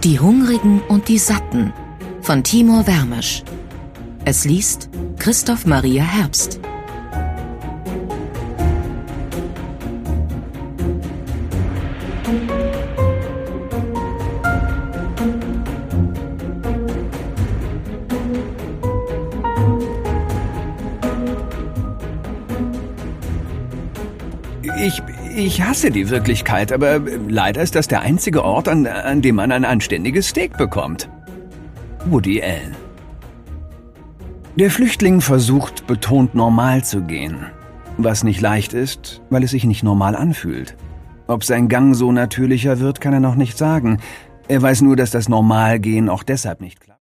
Die Hungrigen und die Satten von Timur Wermisch. Es liest Christoph Maria Herbst. Ich hasse die Wirklichkeit, aber leider ist das der einzige Ort, an dem man ein anständiges Steak bekommt. Woody Allen. Der Flüchtling versucht betont normal zu gehen, was nicht leicht ist, weil es sich nicht normal anfühlt. Ob sein Gang so natürlicher wird, kann er noch nicht sagen. Er weiß nur, dass das Normalgehen auch deshalb nicht klappt.